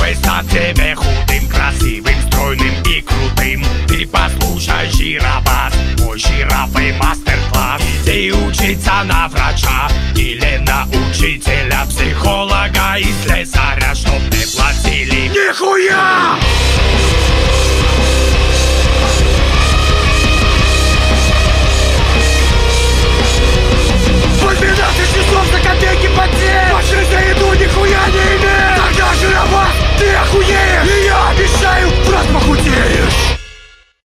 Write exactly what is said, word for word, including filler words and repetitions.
представь себе худым, красивым, стройным и крутым. Ты послушай жиробас, мой жирафый мастер-класс. Иди учиться на врача или на учителя, психолога и слесаря, чтоб не платили нихуя!